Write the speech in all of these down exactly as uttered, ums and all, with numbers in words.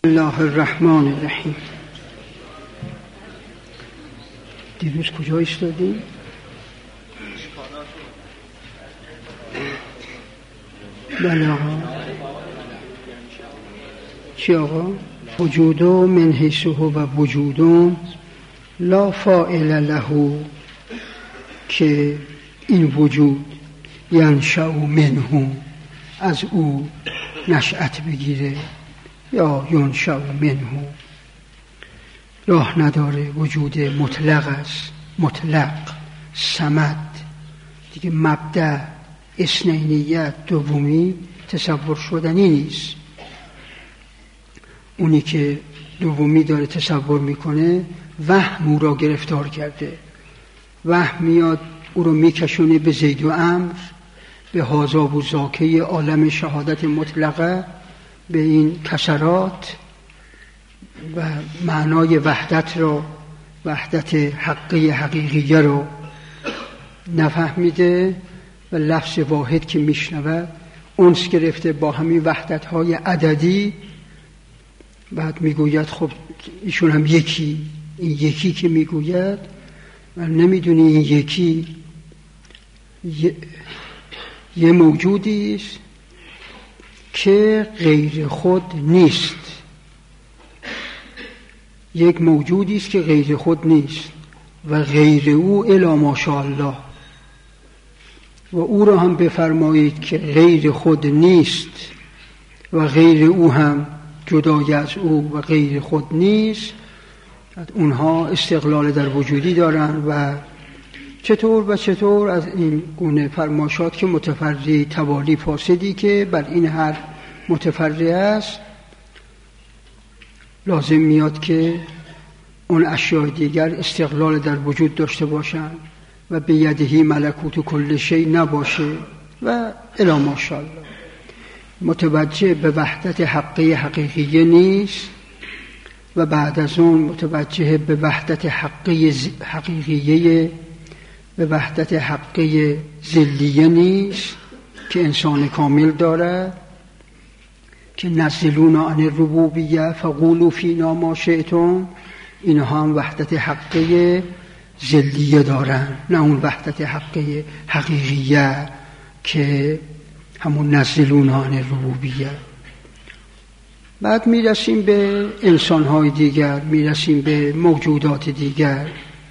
بسم الله الرحمن الرحیم. دیروز کجا ایستادیم؟ بله آقا. چی آقا؟ وجودو من حیثه و وجودو لا فاعل له، که این وجود ینشأ منه، از او نشأت بگیره، یا ینشأ منه، راه نداره. وجود مطلق است، مطلق، صمد، دیگه مبدأ اثنینیت دومی تصور شدنی نیست. اونی که دومی داره تصور میکنه وهم او را گرفتار کرده. وهم میاد او رو میکشونه به زید و عمرو، به هذا و ذاکه عالم شهادت مطلقه، به این کسرات و معنای وحدت رو، وحدت حقی حقیقیه رو نفهمیده و لفظ واحد که میشنوه انس گرفته با همین وحدت‌های عددی. بعد میگوید خب ایشون هم یکی، این یکی که میگوید و نمیدونی این یکی یه, یه موجودی است که غیر خود نیست. یک موجودی است که غیر خود نیست و غیر او الا ماشاءالله. و او را هم بفرمایید که غیر خود نیست و غیر او هم جدای از او و غیر خود نیست. اونها استقلال در وجودی دارن و چطور و چطور از این گونه فرماشات که متفرع توالی فاسدی که بر این هر متفرع است، لازم میاد که اون اشیاء دیگر استقلال در وجود داشته باشن و به یدهی ملکوت کل شیء نباشه و الی ماشاءالله. متوجه به وحدت حقی حقیقیه نیست و بعد از اون متوجه به وحدت حقی حقیقیه، به وحدت حقی ذلیه نیست که انسان کامل داره، که نزلون عن الربوبیه فقولوا فینا ما شئتم. اینها هم وحدت حقی ذلیه دارن، نه اون وحدت حقی حقیقیه که همون نزلون عن الربوبیه. بعد میرسیم به انسان‌های دیگر، میرسیم به موجودات دیگر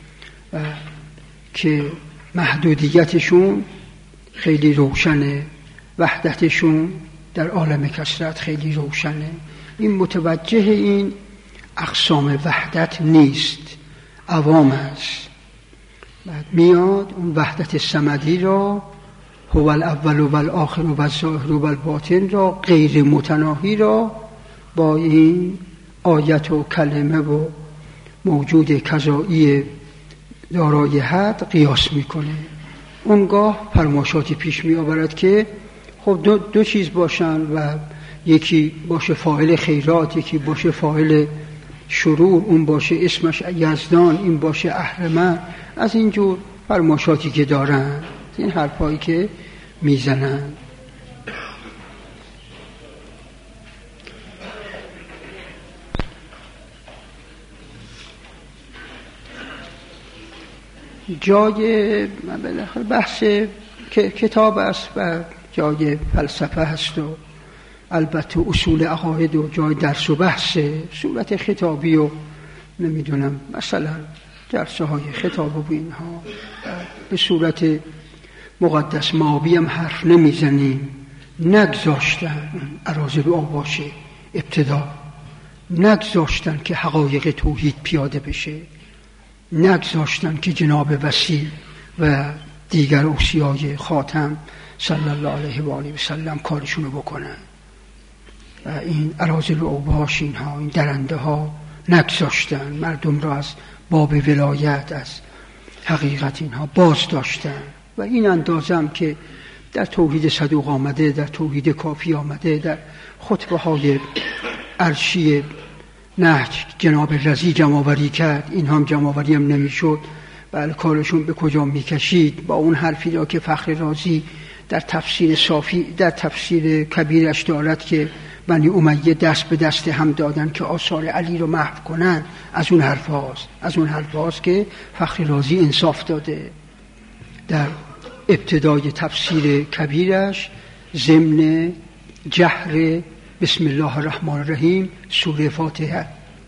که محدودیتشون خیلی روشنه، وحدتشون در عالم کثرت خیلی روشنه. این متوجه این اقسام وحدت نیست، عوام است. بعد میاد اون وحدت صمدی را، هو الاول و الاخر و الظاهر و الباطن را، غیر متناهی را با این آیت و کلمه و موجود کذایی دارای حد قیاس میکنه. اونگاه فرماشاتی پیش می آورد که خب دو, دو چیز باشن و یکی باشه فاعل خیرات، یکی باشه فاعل شرور، اون باشه اسمش یزدان، این باشه اهرمن. از اینجور فرماشاتی که دارن، این حرفایی که میزنن. جای بالاخره بحث کتاب است و جای فلسفه هست و البته اصول عقاید و جای درس و بحث صورت خطابی و نمیدونم مثلا درس های خطاب و اینها به صورت مقدس مابی هم حرف نمیزنیم. نگذاشتن اراذل اوباشه ابتدا، نگذاشتن که حقایق توحید پیاده بشه، نگذاشتن که جناب وسیع و دیگر اوصیای خاتم صلی الله علیه و آله و سلم کارشونو بکنن. و این اراذل اوباش، اینها این درنده ها نگذاشتن مردم را از باب ولایت، از حقیقت اینها باز داشتن. و این اندازم که در توحید صدوق آمده، در توحید کافی آمده، در خطبه های عرشی نهج جناب رضی جمع‌آوری کرد. این هم جمع‌آوری هم نمیشد، بله کارشون به کجا میکشید با اون حرفی را که فخر رازی در تفسیر صافی در تفسیر کبیرش دارد که بنی امیه دست به دست هم دادن که آثار علی رو محو کنن، از اون حرف هاست از اون حرف هاست که فخر رازی انصاف داده در ابتدای تفسیر کبیرش ضمن جهر بسم الله الرحمن الرحیم سوره فاتحه،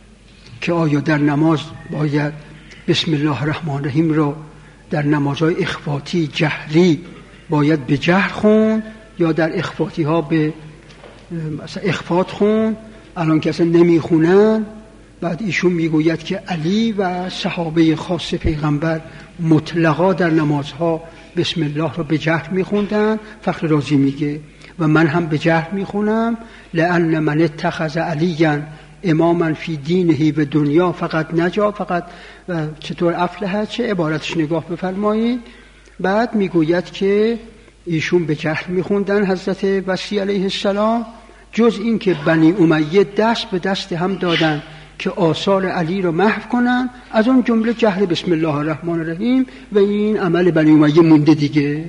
که آیا در نماز باید بسم الله الرحمن الرحیم رو در نمازهای اخفاتی جهری باید به جهر خون یا در اخفاتی ها به مثلا اخفات خون؟ الان که اصلا نمیخونن. بعد ایشون میگوید که علی و صحابه خاص پیغمبر مطلقا در نمازها بسم الله رو به جهر میخوندن. فخر رازی میگه و من هم به جهر میخونم، لأن من اتخذ علیاً اماما فی دینه و دنیا فقط نجا. فقط چطور افلح، چه عبارتش نگاه بفرمایید. بعد میگوید که ایشون به جهر میخوندن حضرت وصی علیه السلام، جز این که بنی امیه دست به دست هم دادن که آثار علی رو محو کنن، از اون جمله جهر بسم الله الرحمن الرحیم. و این عمل بنی امیه مونده دیگه،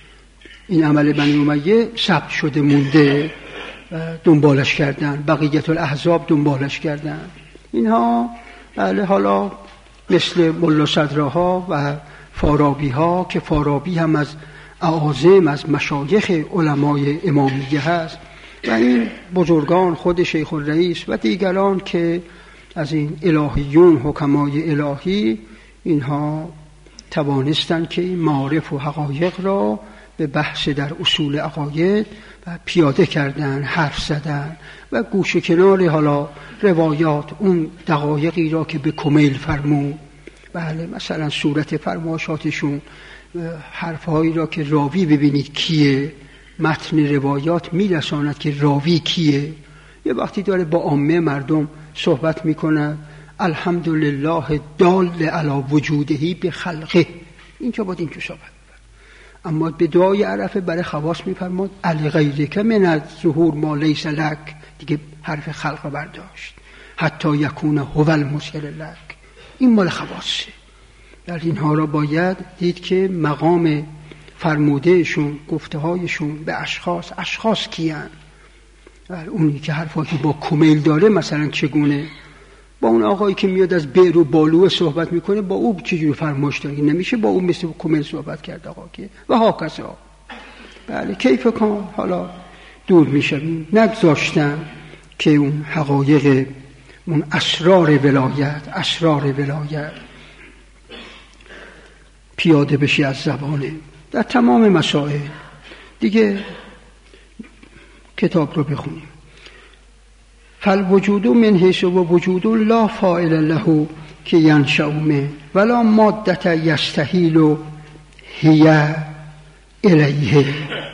این عمل بنی امیه ثبت شده مونده، دنبالش کردن، بقیت الاحزاب دنبالش کردن. اینها حالا مثل ملا صدرها و فارابی ها، که فارابی هم از اعاظم از مشایخ علمای امامیه هست، و این بزرگان خود شیخ الرئیس و دیگران که از این الهیون حکمای الهی، اینها توانستند که این معارف و حقایق را به بحث در اصول عقاید و پیاده کردن، حرف زدن و گوشه کنار حالا روایات اون دقایقی را که به کمیل فرمود. بله مثلا صورت فرمایشاتشون، حرفهایی را که راوی ببینید کیه، متن روایات میرساند که راوی کیه. یه وقتی داره با عامه مردم صحبت میکنه، الحمدلله دال علی وجودهی به خلقه، اینجا باید اینجا صحبت. اما به دعای عرفه برای خواص میفرماد علی غیرک من الظهور ما لیس لک، دیگه حرف خلق برداشت، حتی یکون هو المظهر لک، این مال خواصه. در اینها را باید دید که مقام فرمودهشون، گفتهایشون به اشخاص، اشخاص کیان؟ اونی که حرفاتی با کمیل داره مثلا چگونه؟ با اون آقایی که میاد از بئر و بالو صحبت میکنه، با او چجوری فرمایش داری؟ نمیشه با او مثل کمیل صحبت کرد آقا که و هاکذا. بله کیف کن حالا دور میشویم، نگذاشتن که اون حقایق، اون اسرار ولایت، اسرار ولایت پیاده بشی از زبانه در تمام مسائل. دیگه کتاب رو بخونیم. فالوجود من حیث و وجود لا فاعل له که ینشأ منه ولا مادة یستحیل هی الیه،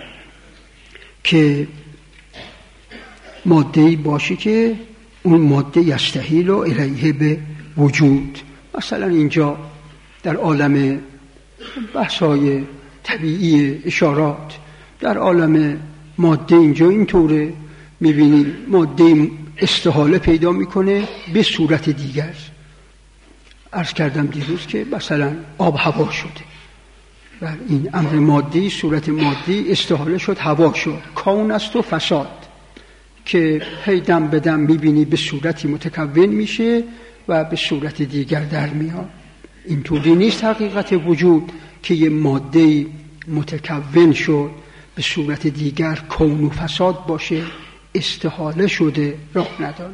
که ماده‌ای باشه که اون ماده یستحیل الیه به وجود. مثلا اینجا در عالم بحث‌های طبیعی اشارات، در عالم ماده اینجا اینطوره، میبینیم ماده استحاله پیدا میکنه به صورت دیگر. عرض کردم دیروز که مثلا آب هوا شده و این امر مادی، صورت مادی استحاله شد، هوا شد، کون است و فساد، که هی دم به دم میبینی به صورتی متکون میشه و به صورت دیگر در میاد. اینطوری نیست حقیقت وجود که یه ماده متکون شد به صورت دیگر کون و فساد باشه، استحاله شده، راه نداره.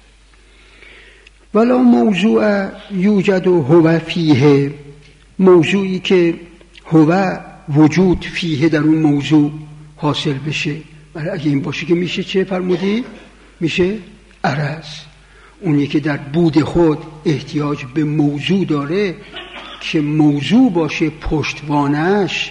ولا موضوع یوجد و هو فیه، موضوعی که هو وجود فیه در اون موضوع حاصل بشه. ولی اگه این باشه که میشه چه فرمودی؟ میشه عرض. اونی که در بود خود احتیاج به موضوع داره که موضوع باشه پشتوانش،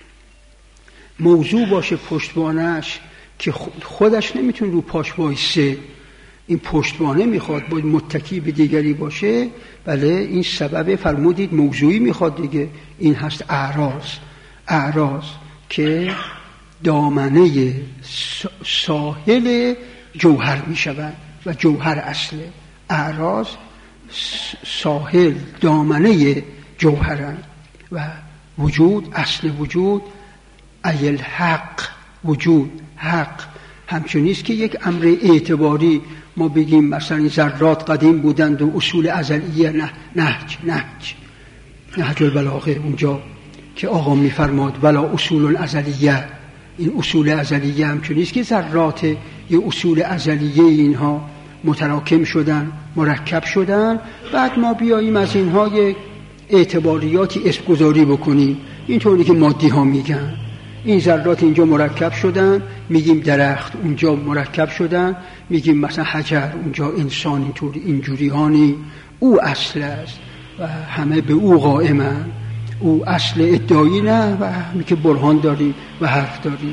موضوع باشه پشتوانش که خودش نمیتونه رو پاش وایسه، این پشتوانه میخواد، باید متکی به دیگری باشه. بله این سبب فرمودید موضوعی میخواد دیگه، این هست اعراض. اعراض که دامنه ساحل جوهر میشوند و جوهر اصله. اعراض ساحل دامنه جوهرن و وجود اصل وجود ایل حق، وجود حق، همچون نیست که یک امر اعتباری ما بگیم مثلا این ذرات قدیم بودند و اصول ازلیه. نه نهج نهج نهج البلاغه اونجا که آقا میفرماد ولا اصول ازلیه، این اصول ازلیه همچون نیست که ذرات یه اصول ازلیه اینها متراکم شدن مرکب شدن بعد ما بیاییم از اینها یک اعتباریاتی اسمگذاری بکنیم. اینطوری که مادی ها میگن این ذرات اینجا مرکب شدن، میگیم درخت اونجا مرکب شدن، میگیم مثلا حجر اونجا انسان اینطوری اینجوری هانی. او اصل است و همه به او قائمن، او اصل ادعایی نه و همین که برهان داریم و حرف داریم.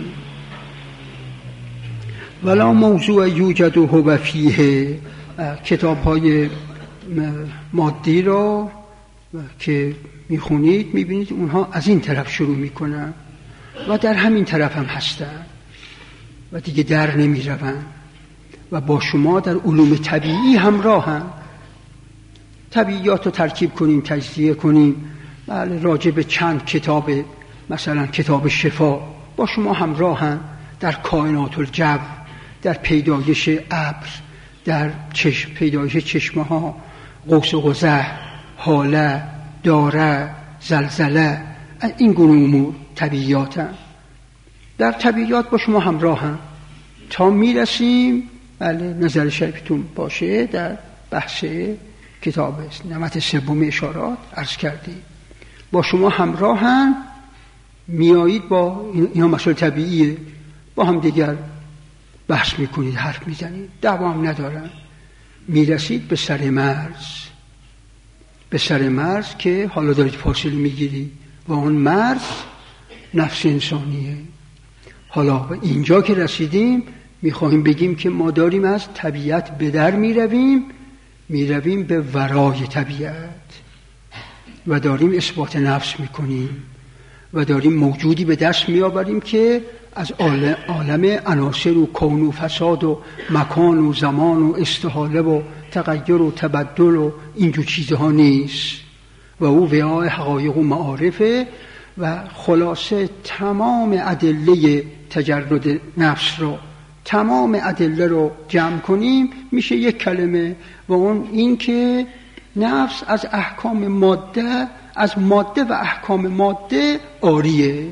ولا موضوع یوجد و هو فیه، کتاب های مادی رو که میخونید میبینید اونها از این طرف شروع میکنن و در همین طرف هم هستن و دیگه در نمیرون و با شما در علوم طبیعی همراه هم. طبیعیات رو ترکیب کنیم تجزیه کنیم، بله راجع به چند کتاب مثلا کتاب شفا با شما همراه هم در کائنات الجو، در پیدایش ابر، در چشم پیدایش چشمه ها، قوس و قزح، حاله، داره، زلزله، این گونه امور طبیعیات هم. در طبیعیات با شما همراه هم تا میرسیم بله نظر شریفتون باشه در بحث کتاب نمط سوم اشارات عرض کردیم با شما همراه هم میایید با اینا مسائل طبیعیه با هم دیگر بحث میکنید حرف میزنید دعوا هم ندارن. میرسید به سر مرز، به سر مرز که حالا دارید فاصله میگیرید و اون مرز نفس انسانیه. حالا به اینجا که رسیدیم میخواهیم بگیم که ما داریم از طبیعت به در میرویم میرویم به ورای طبیعت و داریم اثبات نفس میکنیم و داریم موجودی به دست میآوریم که از عالم عناصر و کون و فساد و مکان و زمان و استحاله و تغییر و تبدل و اینجور چیزها نیست و او وعای حقایق و معارفه و خلاصه تمام ادله تجرد نفس رو تمام ادله رو جمع کنیم میشه یک کلمه و اون این که نفس از احکام ماده از ماده و احکام ماده عاریه.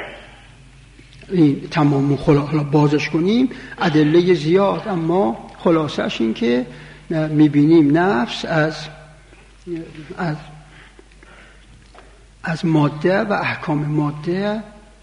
این تمام خلاصه بازش کنیم ادله زیاد اما خلاصش این که میبینیم نفس از از از ماده و احکام ماده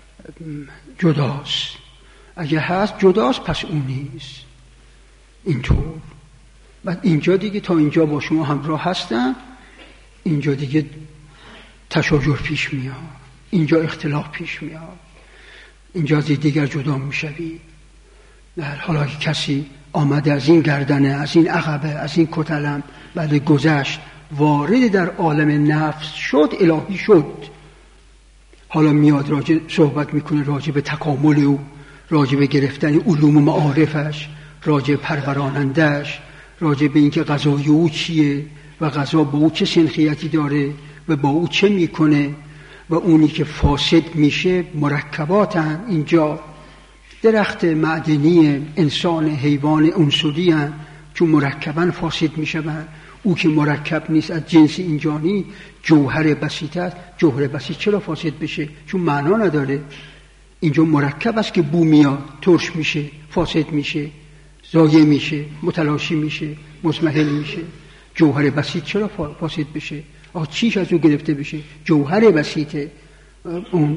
جداست. اگه هست جداست پس اون نیست. اینطور بعد اینجا دیگه تا اینجا با شما همراه هستن اینجا دیگه تشاجر پیش میاد، اینجا اختلاف پیش میاد، اینجا دیگر جدا میشوی. در حالا که کسی آمده از این گردنه از این عقبه از این کتلم بعد گذشت وارد در عالم نفس شد الهی شد، حالا میاد راجع صحبت میکنه راجع به تکامل او، راجع به گرفتن علوم و معارفش، راجع پرورانندش، راجع به اینکه غذای او چیه و غذا با او چه سنخیتی داره و با او چه میکنه و اونی که فاسد میشه مرکباتن. اینجا درخت معدنی انسان حیوان عنصری هن چون مرکبا فاسد میشن. او که مرکب نیست از جنس اینجانی جوهر بسیط است. جوهر بسیط چرا فاسد بشه؟ چون معنا نداره. اینجا مرکب است که بو میاد ترش میشه فاسد میشه ضایع میشه متلاشی میشه مضمحل میشه. جوهر بسیط چرا فاسد بشه؟ آه چیش از او گرفته بشه؟ جوهر بسیطه. اون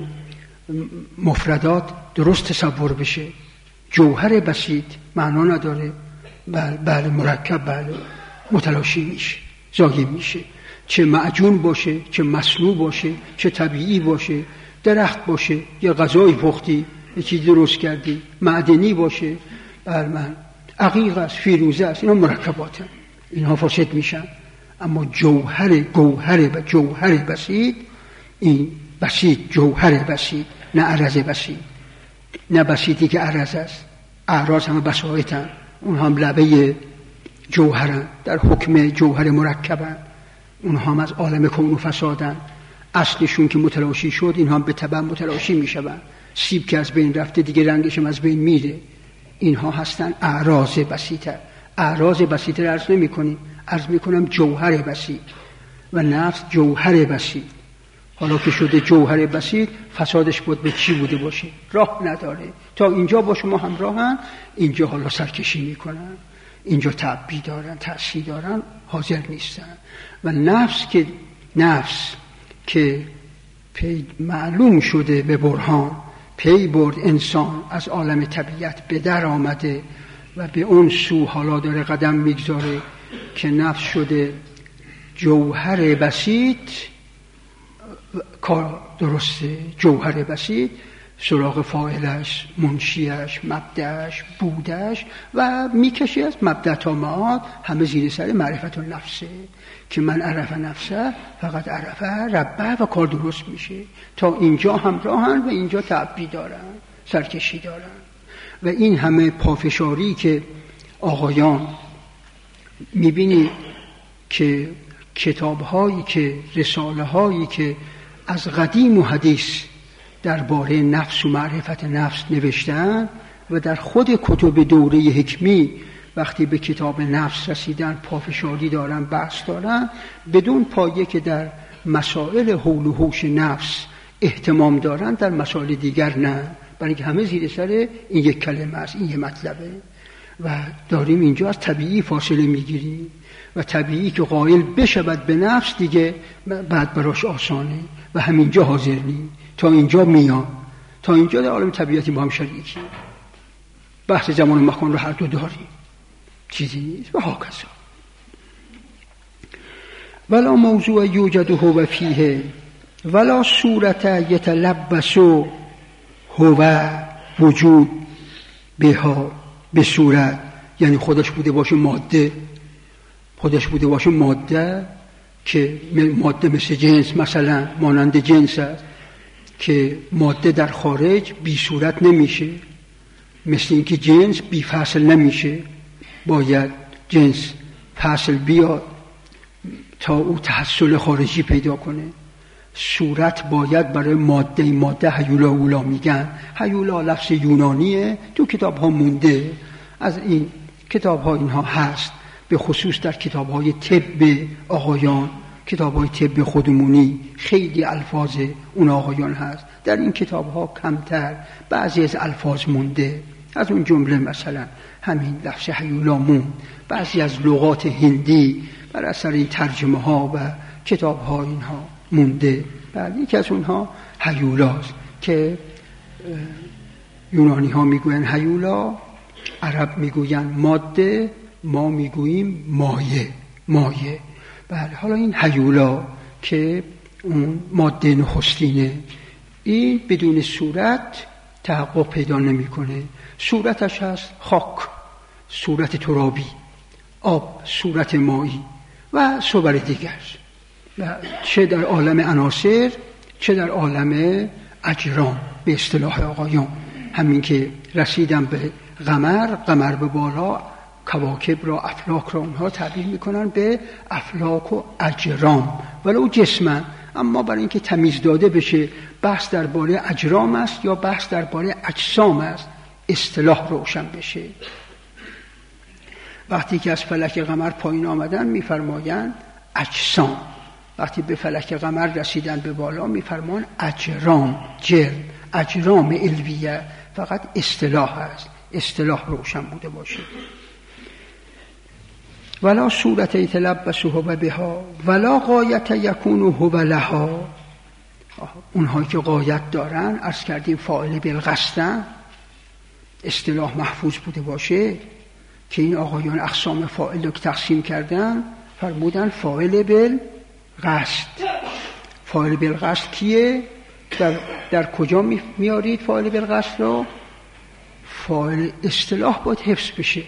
مفردات درست تصور بشه. جوهر بسیط معنا نداره. بله بله مرکب بله متلاشی میشه ضایع میشه. چه معجون باشه چه مصنوع باشه چه طبیعی باشه، درخت باشه یا غذای پختی یه چیزی درست کردی، معدنی باشه بله من عقیق است فیروزه است، اینا مرکبات هم. اینها فاسد میشن. اما جوهر گوهر و جوهر بسیط، این بسیط جوهر بسیط نه عرض بسیط، نه بسیطی که عرض است. اعراض همه بسایطن، اون هم لبه جوهرن در حکم جوهر مرکبن. اونها هم از عالم کون و فسادن. اصلشون که متلاشی شد این هم به تبع متلاشی میشون. سیب که از بین رفته دیگه رنگش هم از بین میره. اینها هستن اعراض بسیطه. اعراض بسیطه رو عرض نمی کنیم، عرض می کنم جوهر بسیط. و نفس جوهر بسیط. حالا که شده جوهر بسیط، فسادش بود به چی بوده باشه؟ راه نداره. تا اینجا با شما همراهن، اینجا حالا سرکشی میکنن، اینجا تعبی دارن، تأثیر دارن، حاضر نیستن. و نفس که نفس که پی معلوم شده به برهان، پی برد انسان از عالم طبیعت به در آمده و به اون سو حالا داره قدم میگذاره که نفس شده جوهر بسیط. کار درسته، جوهر بسیط، سراغ فاعلش، منشیش، مبدأش، بودش و میکشی از مبدأ تا معاد، همه زیر سر معرفت النفسه که من عرف نفسه فقط عرف ربه و کار درست میشه. تا اینجا همراهن و اینجا تعبی دارن، سرکشی دارن. و این همه پافشاری که آقایان میبینی که کتاب هایی که رساله هایی که از قدیم و حدیث درباره نفس و معرفت نفس نوشتن و در خود کتب دوره حکمی وقتی به کتاب نفس رسیدن پافشاری دارن، بحث دارن، بدون پایه که در مسائل حول و حوش نفس اهتمام دارن، در مسائل دیگر نه، برای که همه زیر سر این یک کلمه است، این یک مطلبه. و داریم اینجا از طبیعی فاصله میگیریم و طبیعی که قائل بشود به نفس دیگه بعد براش آسانه و همینجا حاضر نیم. تا اینجا میان، تا اینجا در عالم طبیعتی با هم شریکی، بحث زمان و مکان رو هر دو داریم، چیزی نیست. و ها کسا ولا موضوع یوجد هو فیه ولا صورت یتلبس هو وجود بها به صورت، یعنی خودش بوده باشه ماده، خودش بوده باشه ماده که ماده مثل جنس، مثلا مانند جنس است که ماده در خارج بی صورت نمیشه، مثل اینکه جنس بی فصل نمیشه، باید جنس فصل بیاد تا او تحصل خارجی پیدا کنه. صورت باید برای ماده، ماده هیولا اولا میگن، هیولا لفظ یونانیه، تو کتاب ها مونده، از این کتاب ها اینها هست، به خصوص در کتاب های طب آقایان، کتاب های طب خودمونی خیلی الفاظ اون آقایان هست، در این کتاب ها کمتر بعضی از الفاظ مونده، از اون جمله مثلا همین لفظ هیولا موند، بعضی از لغات هندی بر اثر این ترجمه ها و کتاب ها اینها مونده. بعد یکی از اونها هیولاست که یونانی ها میگوین هیولا، عرب میگوین ماده، ما میگوییم مایه، مایه. بله، حالا این هیولا که اون ماده نخستینه، این بدون صورت تحقق پیدا نمیکنه. صورتش هست خاک، صورت ترابی، آب، صورت مایی و صور دیگر، و چه در عالم عناصر چه در عالم اجرام به اصطلاح آقایان. همین که رسیدن به قمر، قمر به بالا، کواکب را، افلاک را اونها تعبیر میکنن به افلاک و اجرام، ولو جسمن، اما برای اینکه تمیز داده بشه بحث درباره اجرام است یا بحث درباره اجسام است، اصطلاح روشن بشه. وقتی که از فلک قمر پایین آمدن میفرمایند اجسام، وقتی به فلک قمر رسیدن به بالا میفرمان اجرام، جرم، اجرام علویه، فقط اصطلاح است، اصطلاح روشن بوده باشه. ولا صورت یتلبس هو بها ولا غایت یکون هو لها، اونهایی که غایت دارن، عرض کردیم فاعل بالقصد، اصطلاح محفوظ بوده باشه که این آقایان اقسام فاعل رو که تقسیم کردن فرمودن فاعل بالقصد. فاعل بالقصد کیه؟ در, در کجا میارید فاعل بالقصد رو؟ فاعل اصطلاح باید حفظ بشه.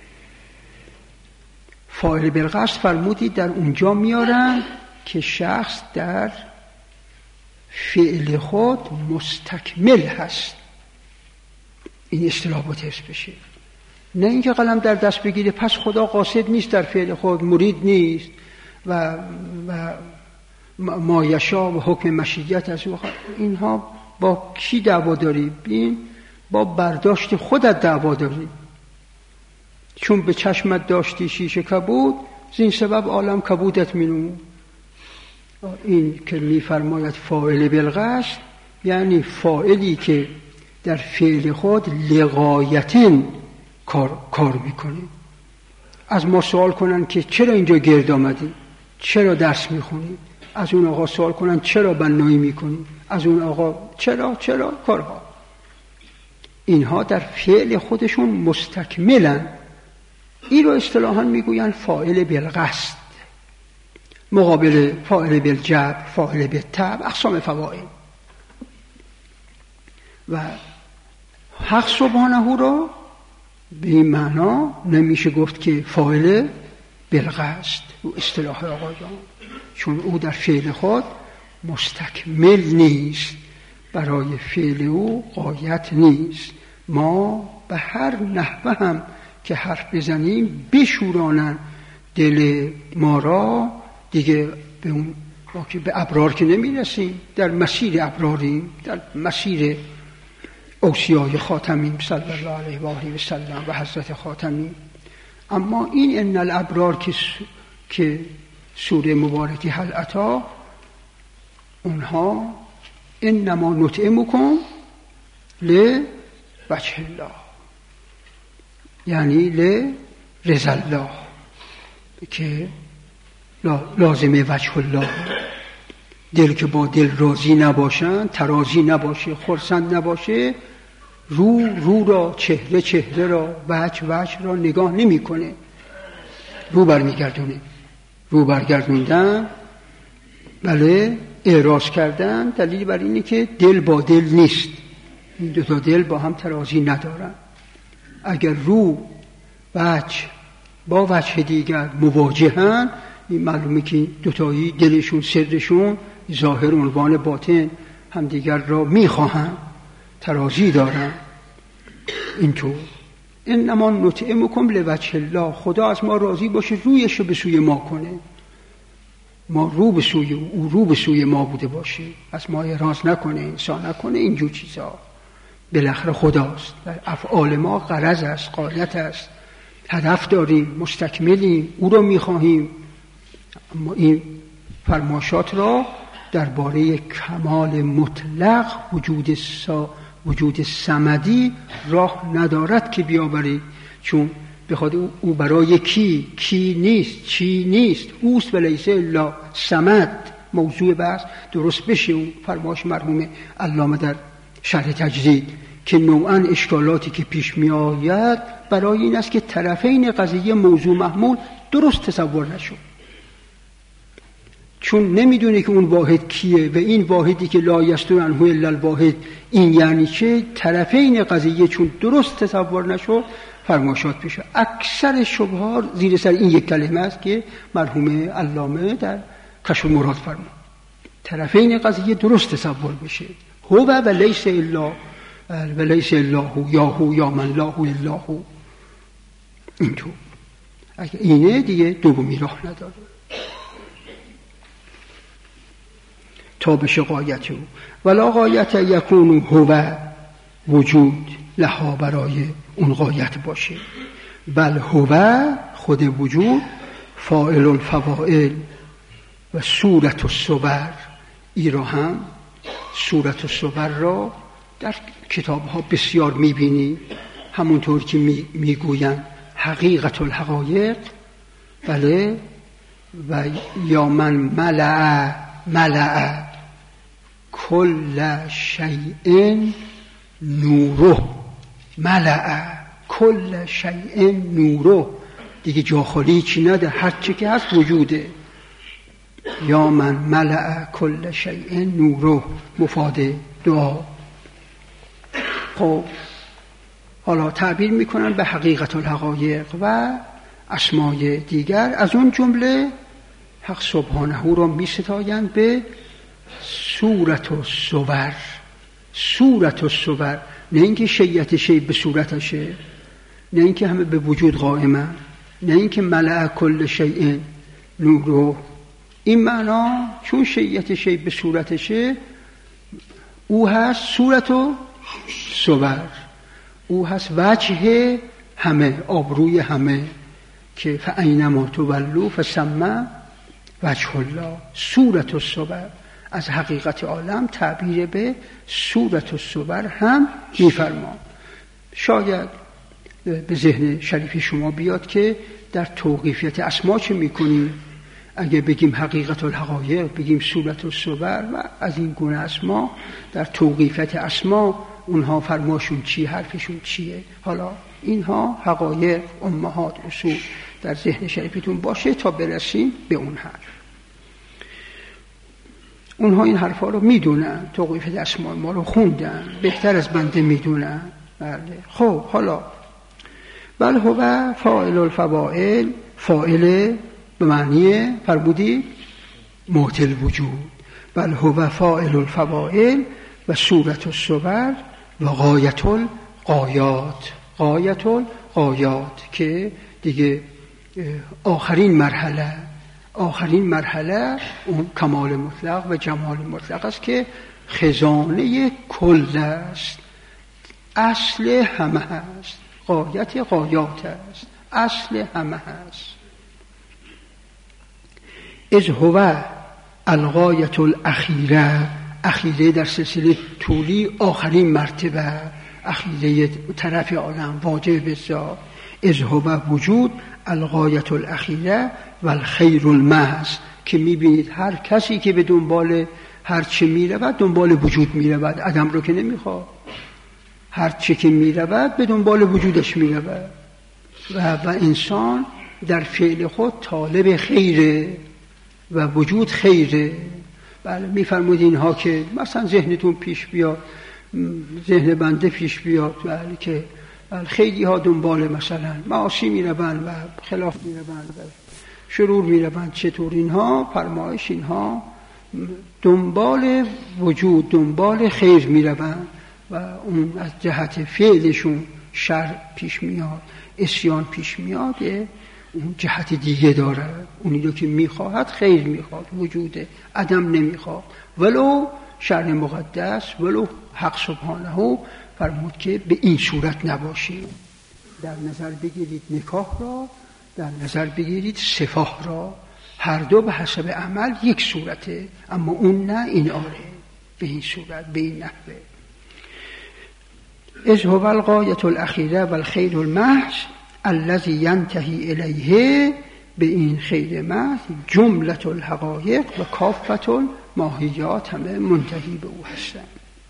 فاعل بالقصد فرمودید در اونجا میارن که شخص در فعل خود مستکمل هست، این اصطلاح باید حفظ بشه، نه اینکه قلم در دست بگیره پس خدا قاصد نیست در فعل خود، مرید نیست و, و ما یشا و حکم مشیت از او. اینها با کی دعوا داری؟ این با برداشت خودت دعوا داری، چون به چشمت داشتی شیشه کبود، زین سبب عالم کبودت مینمود. این که میفرماید فاعل بالقصد، یعنی فاعلی که در فعل خود لغایتن کار, کار میکنه. از ما سوال کنن که چرا اینجا گرد آمدی، چرا درس میخونی، از اون آقا سوال کنن چرا بنایی میکنی، از اون آقا چرا چرا کارها. اینها در فعل خودشون مستکملن. این رو اصطلاحاً میگوین فاعل بالقصد، مقابل فاعل بالجبر، فاعل بالطبع، اقسام فواعل. و حق سبحانه رو به این معنا نمیشه گفت که فاعل بالقصد و اصطلاح آقایان، چون او در فعل خود مستکمل نیست، برای فعل او غایت نیست. ما به هر نحوه هم که حرف بزنیم بشورانن دل ما را، دیگه به اون واقعی به ابرار که نمیرسیم، در مسیر ابراریم، در مسیر اوصیای خاتمیم صلی الله علیه و آله و سلم و حضرت خاتمیم. اما این ان الابرار که که سوره مبارکی هل اتی، اونها انما نطعمکم لوجه الله، یعنی لرضا الله، که لازمه وجه الله. دل که با دل راضی نباشن، ترازی نباشه، خرسند نباشه، رو رو را، چهره چهره را، وجه وجه را نگاه نمی کنه، رو برمیگردونه. رو برگردوندن، بله، اعراض کردن، دلیل بر اینه که دل با دل نیست. این دو تا دل با هم ترازی ندارن. اگر رو وجه با وجه دیگر مواجهن، این معلومه که دوتایی دلشون، سرشون، ظاهر عنوان باطن هم دیگر را میخواهن، ترازی دارن. اینطور انما نطعمکم لوجه الله، خدا از ما راضی باشه، رویش رو به سوی ما کنه، ما رو به سوی او، او رو به سوی ما بوده باشه، از ما اعراض نکنه، انسان نکنه، اینجور چیزا. بالاخره خداست، در افعال ما غرض است، غایت است، هدف داریم، مستکملیم، او رو میخواهیم. اما این فرماشات را درباره کمال مطلق وجود سا وجود صمدی راه ندارد که بیاوری، چون بخواد او برای کی کی نیست، چی نیست، اوست و لیس الا صمد. موضوع بحث درست بشه. اون فرماش مرحوم علامه در شرح تجدید که نوعاً اشکالاتی که پیش می آید برای این است که طرفین قضیه موضوع محمول درست تصور نشد، چون نمیدونه که اون واحد کیه و این واحدی که لا یستر عنه الا الواحد این یعنی چه. طرفین قضیه چون درست تصور نشد فرماشات پیش. اکثر شبهات زیر سر این یک کلمه است که مرحوم علامه در کشف مراد فرمود. طرفین قضیه درست تصور بشه، هو و لیس الا و لیس الا هو، یا هو یا من لا هو الا هو. اینطور اگه اینه دیگه دومی راه نداره تا بشه غایت او. ولا غایت یکون هو وجود لها، برای اون غایت باشه. بل هو خود وجود فاعل الفواعل و صورت الصور. ای را هم صورت الصور را در کتاب ها بسیار میبینی، همونطور که میگوین حقیقت الحقایق، بله، و یا من ملع ملع کل شیء نوره، ملع کل شیء نوره، دیگه جا خالی چی نده، هر چی که هست وجوده. یا من ملع کل شیء نوره، مفاد دعا. خب حالا تعبیر میکنن به حقیقت الحقایق و اسمای دیگر، از اون جمله حق سبحانه رو میستایند به صورت و صور. صورت و صور، نه اینکه شیعت شی به صورتشه، نه اینکه همه به وجود قائمه، نه اینکه ملع کل شیء نوره. این معنا چون شیعت شی به صورتشه، او هست صورت و صور، او هست وجه همه، آبروی همه، که فاینما تولوا فثم وجه الله. صورت الصور از حقیقت عالم تعبیر به صورت الصور هم میفرما. شاید به ذهن شریف شما بیاد که در توقیفیت اسما چه میکنیم؟ اگه بگیم حقیقت الحقایق، بگیم صورت الصور و از این گونه اسما، در توقیفیت اسما اونها فرماشون چی، حرفشون چیه؟ حالا اینها حقایق، امهات، اصول در ذهن شریفتون باشه تا برسیم به اون حرف. اونها این حرفا رو میدونن، توقیفیت اسما ما رو خوندن، بهتر از بنده میدونن. بله. خب حالا بل هو فاعل الفواعل، فاعل به معنی فرمودی معطل وجود، بل هو فاعل الفواعل و صورت الصور و غایت الغایات، غایت الغایات که دیگه آخرین مرحله، آخرین مرحله اون کمال مطلق و جمال مطلق است که خزانه کل است، اصل همه هست، غایت غایات است، اصل همه هست. از هو الغایت الاخیره، اخیره در سلسله طولی آخرین مرتبه، اخیره طرف عالم، واجب بذات. از هو وجود الغایت الاخیره و الخیر المحض، که میبینید هر کسی که به دنبال هر چه میرود دنبال وجود میرود، عدم رو که نمیخواد، هر چه که میرود به دنبال وجودش میرود و, و انسان در فعل خود طالب خیره و وجود خیره. بله میفرمود اینها که مثلا ذهنتون پیش بیاد، ذهن بنده پیش بیاد، بله که خیلی ها دنبال مثلا معاصی میروند و خلاف میروند و شرور میروند، چطور اینها فرمایش اینها دنبال وجود، دنبال خیر میروند و اون از جهت فعلشون شر پیش میاد، عصیان پیش میاد، اون جهت دیگه داره، اونی رو که میخواهد خیر میخواد، وجود عدم نمیخواد، ولو شرع مقدس، ولو حق سبحانه فرمود که به این صورت نباشید. در نظر بگیرید نکاح را، در نظر بگیرید سفاح را، هر دو به حسب عمل یک صورته، اما اون نه، این آره به این صورت، به این نحوه. از هو الغایة الاخیره و الخیر المحض الذی ینتهی الیه، به این خیر محض جملة الحقایق و کافة الماهیات همه منتهی به او هستند.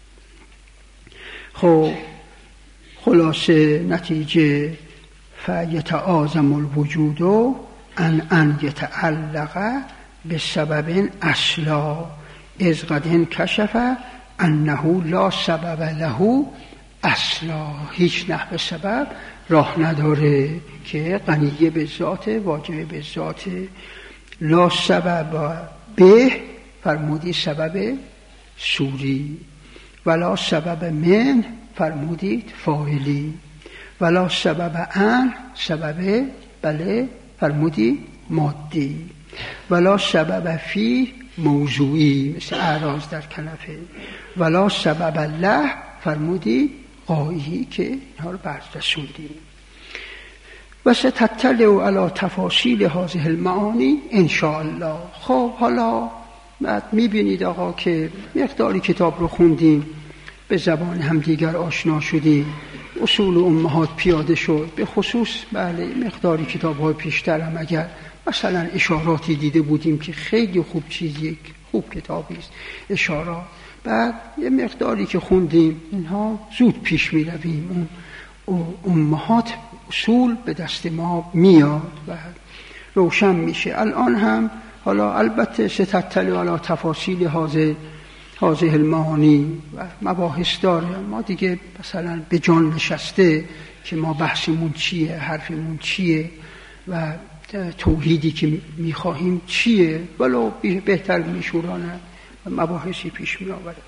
خب خلاصه نتیجه فیتعاظم الوجود ان ان یتعلق بسبب اصلا از قد انکشف انه لا سبب له اصلا. هیچ نحو سبب راه نداره که غنیه به ذات، واجب به ذات. لا سبب به فرمودی سبب سوری، ولا سبب من فرمودید فاعلی، ولا سبب ان سبب بله فرمودی مادی، ولا سبب فی موضوعی مثل اعراض در کنفه، ولا سبب الله فرمودی قایی که اینها رو بررسوندیم. و ستطلع علی تفاصیل هذه المعانی ان شاء الله. خب حالا بعد میبینید آقا که مقداری کتاب رو خوندیم، به زبان همدیگر آشنا شدیم، اصول و امهات پیاده شد، به خصوص بله مقداری کتاب‌های پیشتر هم اگر مثلا اشاراتی دیده بودیم که خیلی خوب چیزی، خوب کتابی است، اشارات. بعد یه مقداری که خوندیم اینها زود پیش می رویم، اون امهات اصول به دست ما میاد و روشن میشه. الان هم حالا البته ستطلع علی تفاصیل هذه هذه المعانی و مباحث داره، ما دیگه مثلا به جان نشسته که ما بحثمون چیه، حرفمون چیه و توحیدی که میخواهیم چیه، ولو بهتر میشورانه مباحثی پیش می آورد.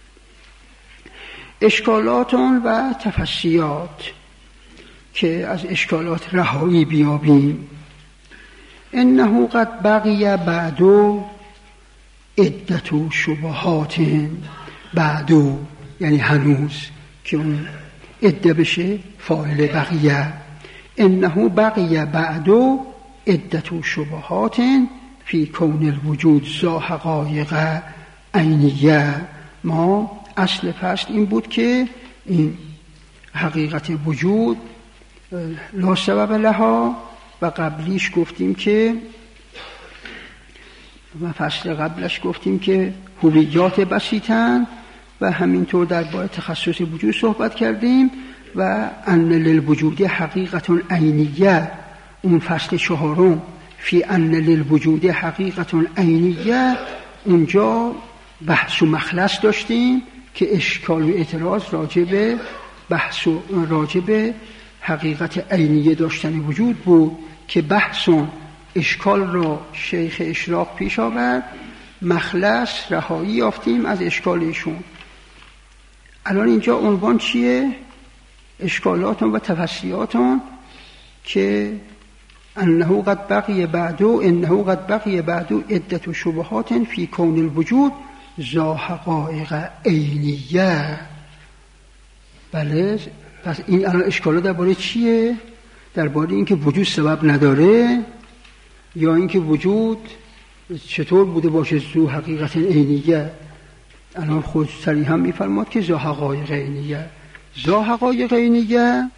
اشکالات و تفسیات که از اشکالات رهایی بیابیم. انه قد بقی بعدو عدت شبهات، بعدو یعنی هنوز، که اون عده بشه فاعل بقیه، انه بقی بعد عدة شبهات فی کون الوجود ذا حقایق عینیه. ما اصل فصل این بود که این حقیقت وجود لا سبب لها، و قبلیش گفتیم که و فصل قبلش گفتیم که هویات بسیطن، و همینطور در باره تخصص وجود صحبت کردیم و ان للوجود حقیقت عینیه. اون فصل چهارم فی ان للوجود حقیقت عینیه، اونجا بحث و مخلص داشتیم که اشکال و اعتراض راجع به بحث و راجع به حقیقت عینیه داشتن وجود بود که بحث و اشکال را شیخ اشراق پیش آورد، مخلص رهایی یافتیم از اشکالشون. الان اینجا عنوان چیه؟ اشکالاتون و تفسیراتون که انه قد بقی بعدو انه قد بقی بعدو عدة شبهات فی کون الوجود ذا حقایق عینیه. بله، پس این الان اشکالات درباره چیه؟ درباره اینکه وجود سبب نداره، یا اینکه وجود چطور بوده باشه ذو حقیقت عینیه. الان خود صریحا میفرماد که ذا حقایق عینیه. ذا حقایق عینیه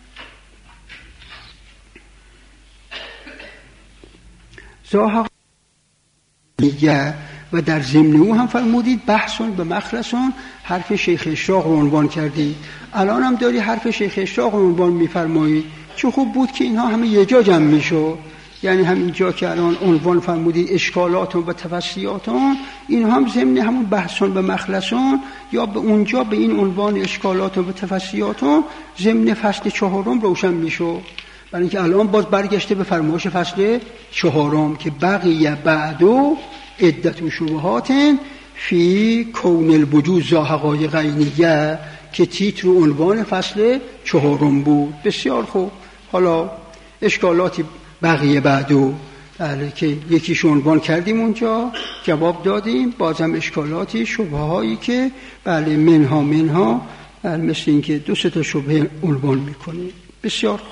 ذا حقایق عینیه و در ضمن او هم فرمودید بحثون به مخلصون حرف شیخ اشراق رو عنوان کردید. الان هم داری حرف شیخ اشراق رو عنوان میفرمایید. چه خوب بود که اینها همه یه جا جمع میشد. یعنی همین جا که الان عنوان فرمودید اشکالاتون و تفسیراتون، این هم ضمن همون بحثون به مخلصون، یا به اونجا به این عنوان اشکالاتون و تفسیراتون ضمن فصل چهارم روشن میشد. برای اینکه الان باز برگشته به فرمایش فصل چهارم که بقیه بعدو عدة شبهات فی کون الوجود ذا حقایق عینیه که تیتر و عنوان فصل چهارم بود. بسیار خوب. حالا اشکالاتی بقیه بعدو بله که یکیش عنوان کردیم، اونجا جواب دادیم. بازم اشکالاتی شبه هایی که بله منها منها بله مثل این که دو سه تا شبه عنوان میکنیم. بسیار خوب.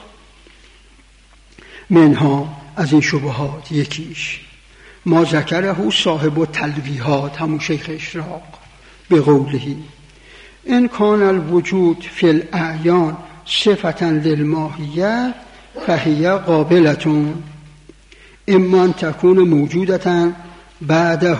منها از این شبهات یکیش ما ذکره صاحب التلویحات همون شیخ اشراق به قولهی ان کان الوجود فی الاعیان صفتا للماهیه فهی قابلتون اما ان تكون موجودتا بعده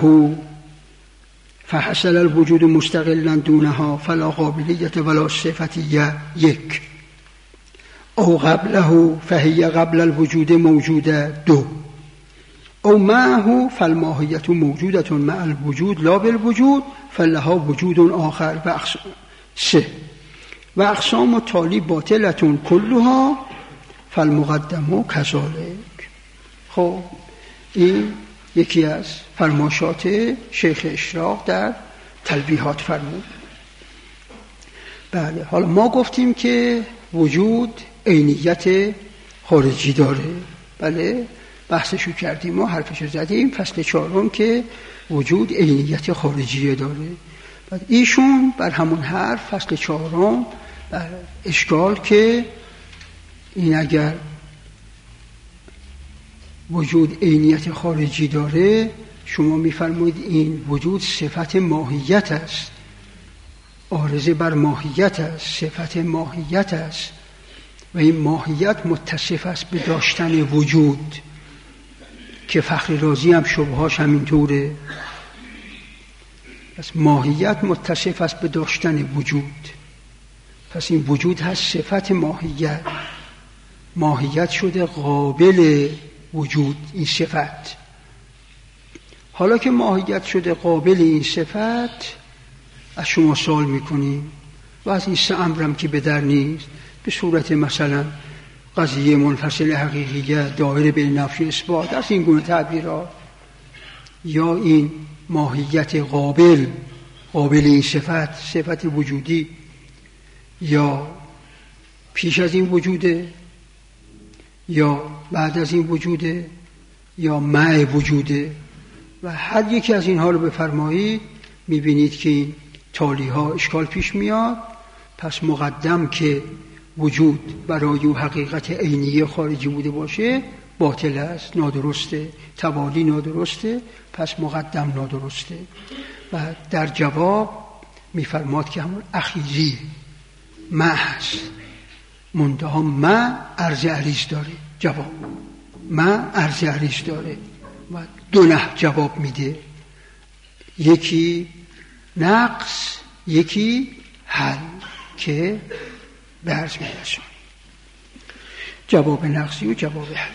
فحصل الوجود مستقلا دونها فلا قابلیت ولا صفتیه یک، او قبله فهی قبل الوجود موجوده دو، او معه فالماهیت موجودة مع الوجود لا بالوجود فلها وجود آخر و اقسام سه و اقسام تالی باطلتون کلها فالمقدم کذالک. خب این یکی از فرماشات شیخ اشراق در تلویحات فرمود. بله، حالا ما گفتیم که وجود عینیت خارجی داره. بله، بحثشو کردیم، ما حرفشو زدیم فصل چهارم که وجود عینیت خارجی داره. بعد ایشون بر همون حرف فصل چهارم بر اشکال که این اگر وجود عینیت خارجی داره، شما میفرمایید این وجود صفت ماهیت است، عارضه بر ماهیت است، صفت ماهیت است و این ماهیت متصف است به داشتن وجود که فخر رازی هم شبهاش همینطوره. پس ماهیت متصف است به داشتن وجود، پس این وجود هست صفت ماهیت، ماهیت شده قابل وجود این صفت. حالا که ماهیت شده قابل این صفت، از شما سوال میکنیم و از این سه امرم که به در نیست، به صورت مثلا قضیه منفصل حقیقیه دایره بین نفی اثبات، از این گونه تعبیرات، یا این ماهیت قابل قابل این صفت، صفت وجودی، یا پیش از این وجوده یا بعد از این وجوده یا مع وجوده، و هر یکی از اینها رو بفرمایید میبینید که این تالی ها اشکال پیش میاد. پس مقدم که وجود برای او حقیقت عینی خارجی بوده باشه باطل است، نادرسته، توالی نادرسته، پس مقدم نادرسته. و در جواب میفرماد که همون اخیری ما هست، منتها ما عرض عریض داره. جواب ما عرض عریض داره و دو نحو جواب میده، یکی نقص یکی حل که به عرض میرسون. جواب نقصی و جواب حل.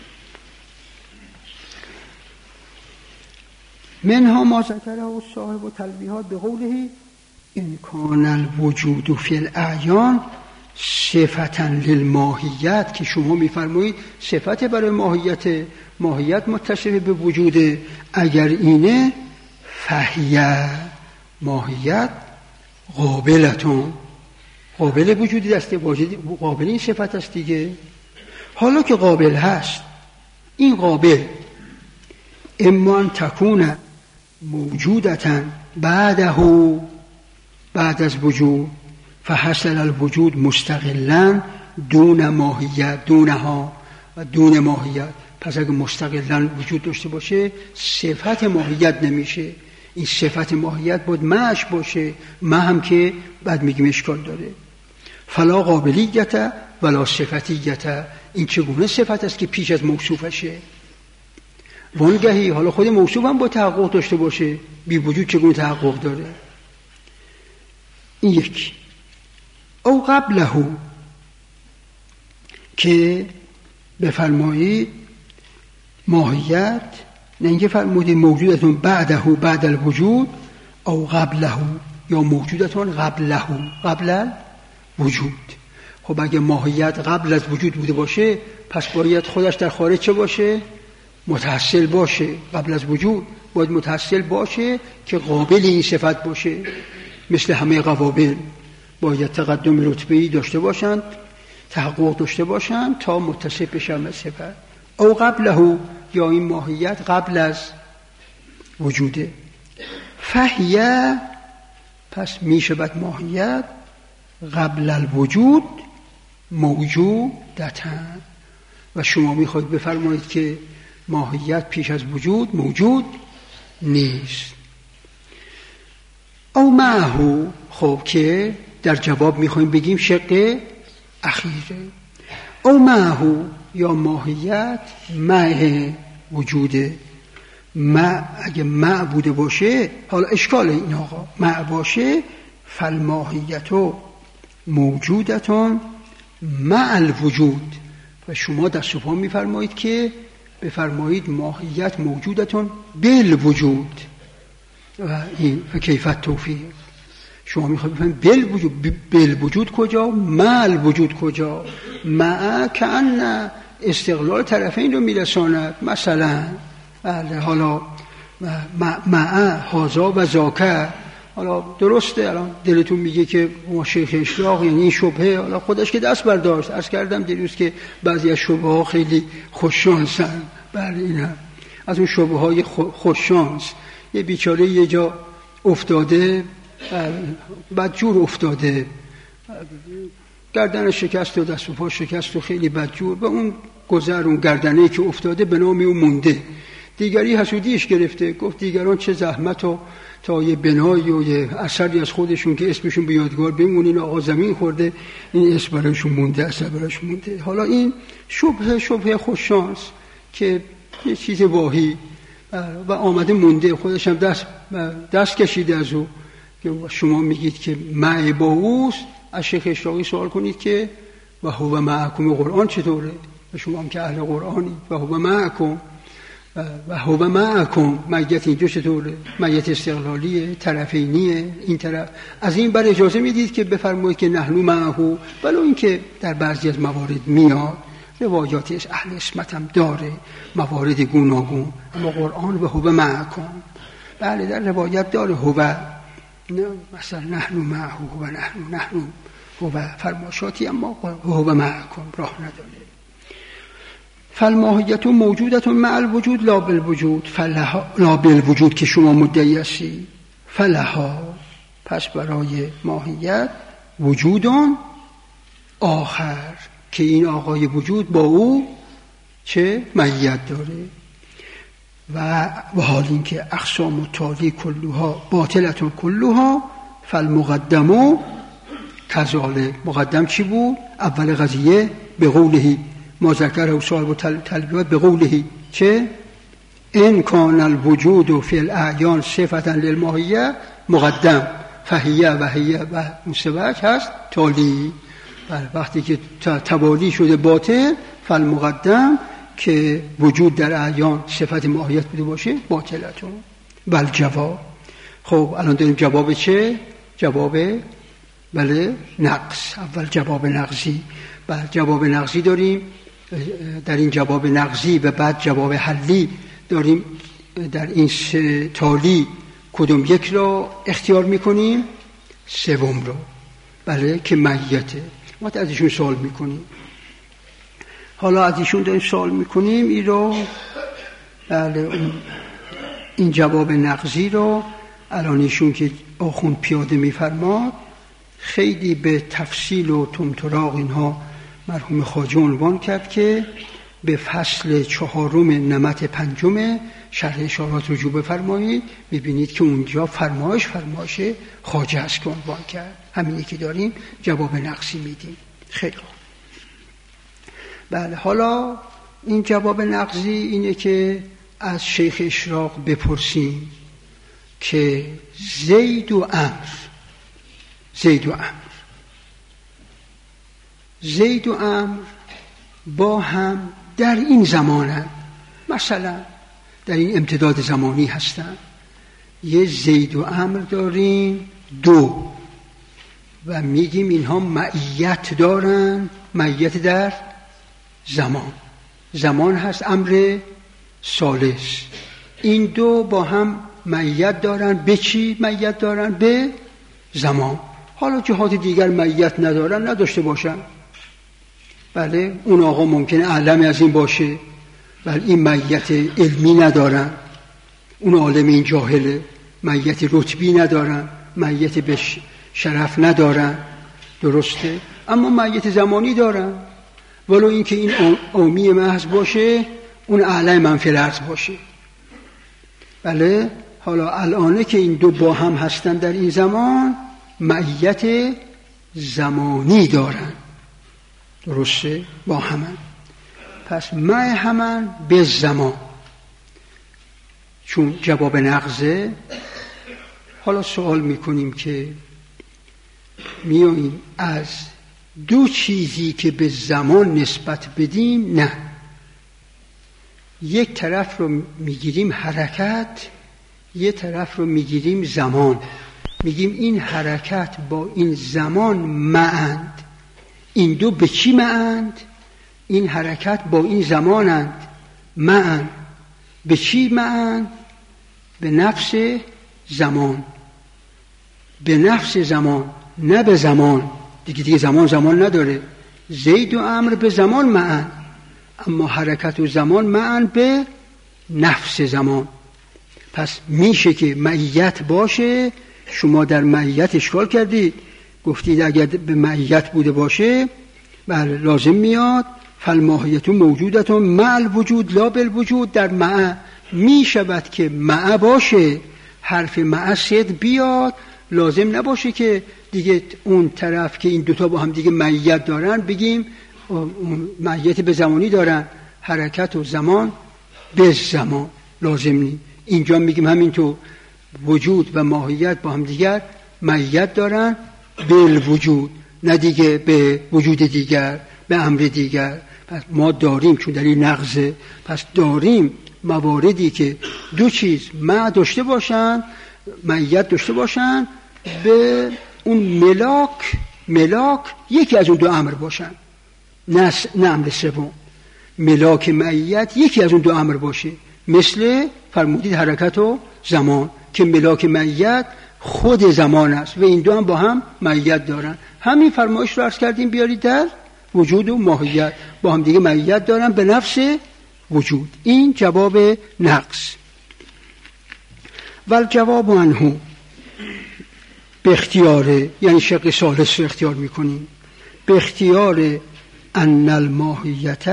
منها ما ذکره و صاحب و تلویحات به قوله این کان الوجود فی الاعیان صفتا للماهیت، که شما میفرمایید صفت برای ماهیت، ماهیت متصف به وجود. اگر اینه فهیه ماهیت قابلتون، قابل وجودی دسته واجد، قابل این صفت است دیگه. حالا که قابل هست، این قابل اما ان تکون موجودتا بعده، بعد از وجود، فحصل الوجود مستقلا دون ماهیت، دونها و دون ماهیت. پس اگه مستقلا وجود داشته باشه صفت ماهیت نمیشه، این صفت ماهیت باید معش باشه، ما هم که بعد میگیم اشکال داره. فلا قابلیت ولا صفتیت، این چگونه صفت است که پیش از موصوفشه؟ وانگهی حالا خود موصوف هم با تحقق داشته باشه، بی وجود چگونه تحقق داره؟ این یک. او قبله، که بفرمایید ماهیت، نه اینکه فرمودید موجودتون بعده بعد الوجود، او قبله، یا موجودتون قبله قبل الوجود. خب اگه ماهیت قبل از وجود بوده باشه پس باید خودش در خارج چه باشه؟ متحصل باشه. قبل از وجود باید متحصل باشه که قابل این صفت باشه. مثل همه قوابل باید تقدم رتبه‌ای داشته باشند، تحقق داشته باشند تا متصف بشن به صفت. او قبله، یا این ماهیت قبل از وجوده. فهیه، پس میشه بعد ماهیت قبل الوجود موجودتن. و شما میخواید بفرمایید که ماهیت پیش از وجود موجود نیست. او معه، خب که در جواب میخوایم بگیم شق اخیره. او معه، یا ماهیت مع وجوده. مع، اگه مع بوده باشه، حالا اشکال این آقا مع باشه، فالماهیتو موجودتان مع الوجود. و شما در صفحه میفرمایید که بفرمایید ماهیت موجودتان بالوجود. و این کیفیت توفیق شما میخواید بفهمید بالوجود، بالوجود کجا؟ مع الوجود کجا؟ مع کأن استقلال طرفین رو میرساند. مثلا بله، حالا مع هازا و زاکه. حالا درسته الان دلتون میگه که ما شیخ اشراق یعنی این شبهه، حالا خودش که دست برداشت. عرض کردم دیروز که بعضی از شبهه ها خیلی خوششانسن. بله این هم از اون شبهه های خوششانس. یه بیچاره یه جا افتاده، بدجور افتاده، گردن شکست و دست و پا شکست و خیلی بدجور، و اون گذر اون گردنه‌ای که افتاده به نام او مونده. دیگری حسودیش گرفته، گفت دیگران چه زحمت و تا یه بنایی و یه اثری از خودشون که اسمشون به یادگار بمونه، این آقا زمین خورده، این اسم برایشون مونده، اثر برایشون مونده. حالا این شبهه شبهه خوششانس که یه چیز واهی و آمده مونده، خودش هم دست دست کشیده از او. که شما میگید که مع با اوست، از شیخ اشراقی سوال کنید که و هو معکم قرآن چطوره؟ و شما هم که اهل قرآنی، و هو معکم و هو معکم، معیت اینجا چطوره؟ معیت استقلالیه، طرفینیه، این طرف. از این بر اجازه میدید که بفرمایید که نحن معه، ولو این که در بعضی از موارد میاد، روایات اهل اسمت هم داره، موارد گوناگون، اما قرآن و هو معکم بله در روایت داره. هو مثلا نحن معه و نحن نحن هو فرماشاتی، اما هو معکم راه نداره. فالماهیت موجودت مع الوجود لا بالوجود، فلها لا بالوجود که شما مدعی هستی. فلها، پس برای ماهیت وجودان آخر که این آقای وجود با او چه معیت داره و و حال این که اقسام و تالی کلوها باطلتون کلوها فالمقدمو کذالک. مقدم چی بود؟ اول قضیه به قولهی ما ذکره صاحب و تلبیه به قولهی چه؟ ان کان الوجود فی الاعیان صفتا للماهیه مقدم فهیه و هیه و مستوج هست تالی. وقتی که توالی شده باطل فالمقدم که وجود در اعیان صفت ماهیت بوده باشه باطلتون بل جواب. خب الان داریم جواب چه؟ جواب بله نقص. اول جواب نقضی، بعد جواب نقضی داریم. در این جواب نقضی و بعد جواب حلی داریم. در این سه تالی کدوم یک را اختیار میکنیم؟ سوم رو، بله که معیته. ما از ایشون سوال میکنیم. حالا از ایشون داریم سوال میکنیم این رو، بله این جواب نقضی رو الان ایشون که آخوند پیاده میفرماد خیلی به تفصیل و تمطراق اینها مرحوم خواجه عنوان کرد که به فصل چهارم نمط پنجم شرح اشارات رجوع بفرمایید. ببینید که اونجا فرمایش فرمایش خواجه است که عنوان کرد. همینی که داریم جواب نقصی میدیم. خیلی خوب. بله حالا این جواب نقضی اینه که از شیخ اشراق بپرسیم که زید و عمرو زید و عمرو زید و عمرو با هم در این زمانن، مثلا در این امتداد زمانی هستن. یه زید و عمرو داریم دو و میگیم اینها معیت دارن. معیت در زمان، زمان هست امر ثالث. این دو با هم معیت دارن. به چی معیت دارن؟ به زمان. حالا جهات دیگر معیت ندارن، نداشته باشن. بله اون آقا ممکنه اعلم از این باشه، بله این معیت علمی ندارن. اون عالم این جاهله، معیت رتبی ندارن، معیت به شرف ندارن، درسته؟ اما معیت زمانی دارن. ولو این که این عامی محض باشه، اون اعلم من فی الارض باشه. بله حالا الانه که این دو با هم هستن در این زمان معیت زمانی دارن، درسته؟ با همن. پس مع همن به زمان. چون جواب نقضه، حالا سوال میکنیم که میاییم از دو چیزی که به زمان نسبت بدیم، نه یک طرف رو میگیریم حرکت، یک طرف رو میگیریم زمان. میگیم این حرکت با این زمان معند. این دو به چی معند؟ این حرکت با این زمانند معند. به چی معند؟ به نفس زمان. به نفس زمان، نه به زمان. دیگه دیگه زمان زمان نداره. زید و عمرو به زمان معند، اما حرکت و زمان معند به نفس زمان. پس میشه که معیت باشه. شما در معیت اشکال کردید، گفتید اگر به معیت بوده باشه بله لازم میاد فالماهیت موجودت مع الوجود لا بالوجود. در مع می شود که مع باشه، حرف مع صدق بیاد، لازم نباشه که دیگه اون طرف که این دوتا با هم دیگه معیت دارن بگیم معیت به زمانی دارن، حرکت و زمان به زمان لازم نی. اینجا میگیم همینطور وجود و ماهیت با هم دیگر معیت دارن بالوجود، نه دیگه به وجود دیگر، به امر دیگر. پس ما داریم، چون در این نقضه، پس داریم مواردی که دو چیز مع داشته باشن، معیت داشته باشن، به اون ملاک ملاک یکی از اون دو امر باشن، نه امر سوم. ملاک معیت یکی از اون دو امر باشه، مثل فرمودید حرکت و زمان که ملاک معیت خود زمان است و این دو هم با هم معیت دارن. همین فرمایش رو عرض کردیم بیارید در وجود و ماهیت با هم دیگه معیت دارن به نفس وجود. این جواب نقص. ول جواب عنه به اختیاره، یعنی شق ثالث رو اختیار میکنیم. به اختیار ان الماهیت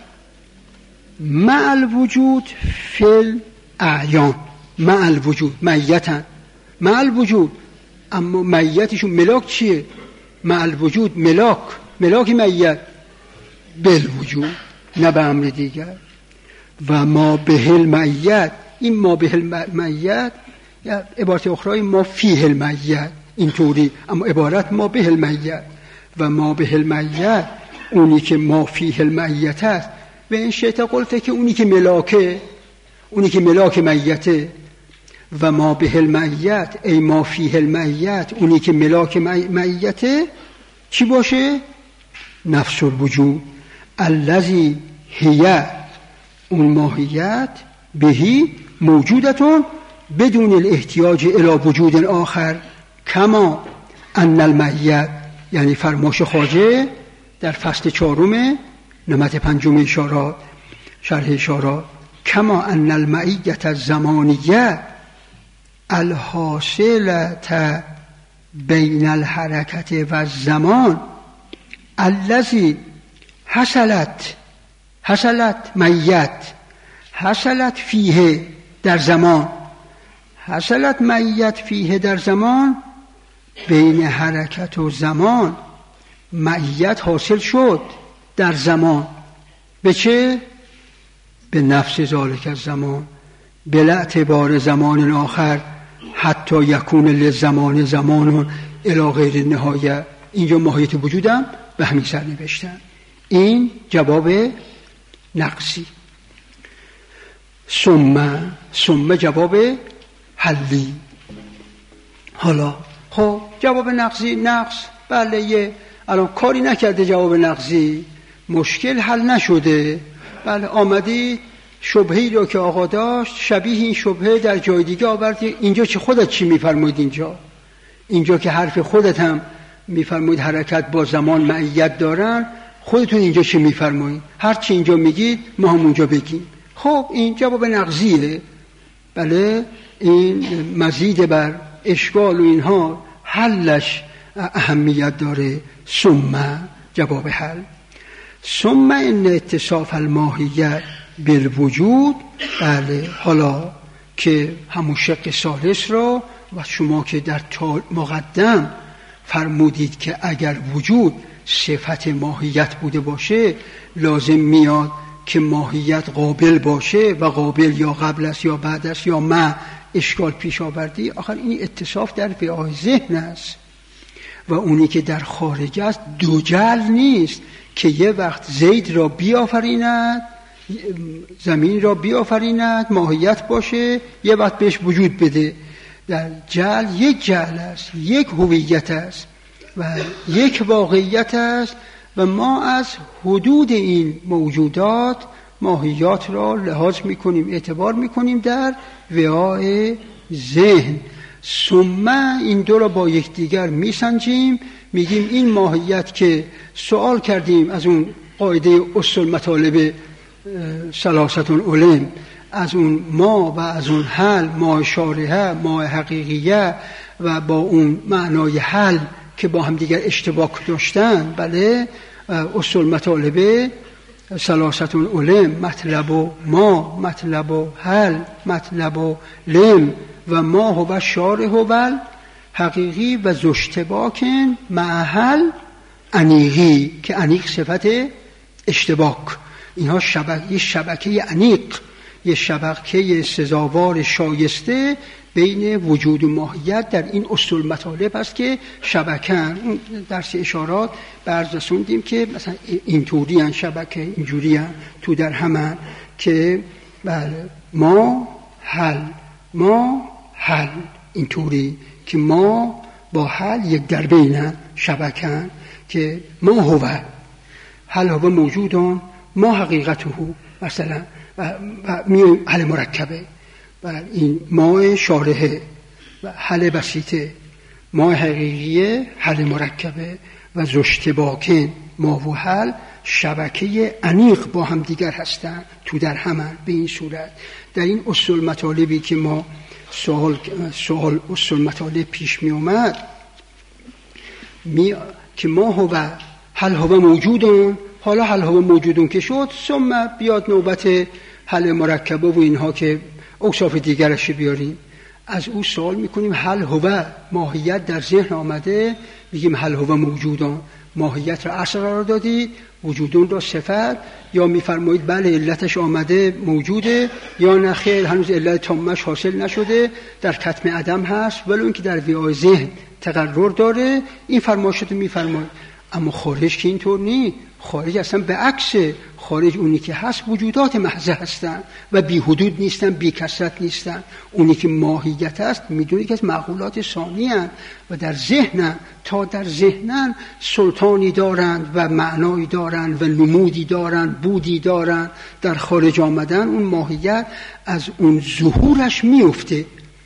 مع الوجود فی الاعیان، مع الوجود معیتن، مع الوجود، اما معیتشون ملاک چیه؟ مع الوجود ملاک، ملاک معیت بالوجود، نه به امر دیگر. و ما به المعیت، این ما به المعیت یا عبارت اخرى ما فیه المعیت، اینطوری، اما عبارت ما به المعیت و ما به المعیت اونی که ما فیه المعیت است. و این شیطه قلته که اونی که ملاکه، اونی که ملاک معیته. و ما به المعیت ای ما فیه المعیت، اونی که ملاک معیته چی باشه؟ نفس الوجود الذی هی، اون ماهیت بهی موجودتون بدون الاحتیاج الی وجود آخر، کما ان المعیت، یعنی فرماش خواجه در فصل چهارم نمط پنجم اشارات شرح اشارات، کما ان المعیت الزمانیه الحاصلة بین الحرکت و الزمان الذی حصلت، حصلت معیت، حصلت فیه در زمان، حصلت معیت فیه در زمان، بین حرکت و زمان معیت حاصل شد در زمان. به چه؟ به نفس ذالک الزمان بلا اعتبار زمان آخر حتی یکون للزمان زمان الی غیر النهایه. اینجا ماهیت وجودم به همین سر نوشتن. این جواب نقصی. ثم ثم جواب حلی. حالا خب جواب نقصی، نقص بله یه الان کاری نکرده، جواب نقصی مشکل حل نشده، بله آمدی شبهه‌ای رو که آقا داشت شبیه این شبهه در جای دیگه آوردی. اینجا چه خودت چی میفرمایید؟ اینجا اینجا که حرف خودت هم میفرمایید حرکت با زمان معیت دارن، خودتون اینجا چی میفرمایید؟ هر چی اینجا میگید ما هم اونجا بگیم. خب این جواب نقضیه، بله این مزید بر اشکال و اینها حلش اهمیت داره. ثم جواب حل. ثم ان اتصاف الماهیت بالوجود، بله حالا که همون شق ثالث را و شما که در مقدم فرمودید که اگر وجود صفت ماهیت بوده باشه لازم میاد که ماهیت قابل باشه و قابل یا قبل است یا بعد است یا ما اشکال پیش آوردی. آخر این اتصاف در وعای ذهن است و اونی که در خارج است دو جعل نیست که یه وقت زید را بیافریند، زمین را بیافریند ماهیت باشه، یه وقت بهش وجود بده. در جعل یک جعل است، یک هویت است و یک واقعیت است و ما از حدود این موجودات ماهیات را لحاظ میکنیم، اعتبار میکنیم در وعای ذهن. ثم این دو را با یکدیگر میسنجیم، میگیم این ماهیت که سوال کردیم از اون قاعده اصول مطالب ثلاثه علم، از اون ما و از اون حل، ما شارحه، ما حقیقیه و با اون معنای حل که با هم دیگر اشتباک داشتن، بله اصول مطالب ثلاثه علم، مطلب و ما، مطلب و حل، مطلب و لم و ما هو شارح و حقیقی و زشتباکن محل انیقی که انیق صفت اشتباک. اینها شبکه، یه شبکه انیق، یه شبکه سزاوار شایسته بین وجود و ماهیت در این اصول مطالب است که شبکن. درس اشارات برز رسوندیم که مثلا اینطوری هن شبکه، اینجوری هن تو در همان که بله ما حل، ما حل، اینطوری که ما با حل یک در بینن شبکن که ما هو حل هو موجودان ما حقیقته مثلا و, و می حل مرکبه و این ما شارحه و حل بسیطه، ما حقیقیه حل مرکبه و زشتباکن ما و حل شبکه انیق با هم دیگر هستن تو در همان. به این صورت در این اصول مطالبی که ما سوال سوال اصول مطالب پیش می اومد می... که ما هو هل هو موجودون، حالا هل هو موجودون که شد، ثم بیاد نوبت حل مرکبه و اینها که اوصاف دیگرش بیاریم. از او سوال میکنیم هل هو ماهیت در ذهن آمده، میگیم هل هو موجودون، ماهیت را اصل قرار دادی، وجودون را صفت، یا میفرمایید بله علتش آمده موجوده، یا نه خیر هنوز علت تامش حاصل نشده در کتم عدم هست ولی اون که در وعای ذهن تقرر داره. این فرمایشات میفرمایید. اما خارج که اینطور نیست، خارج اصلا به عکسه، خارج اونی که هست وجودات محض هستن و بی حدود نیستن، بی کثرت نیستن. اونی که ماهیت است میدونی که از معقولات ثانی هستند و در ذهنن، تا در ذهنن سلطانی دارند و معنایی دارند و نمودی دارند، بودی دارند. در خارج آمدن اون ماهیت از اون ظهورش میفته.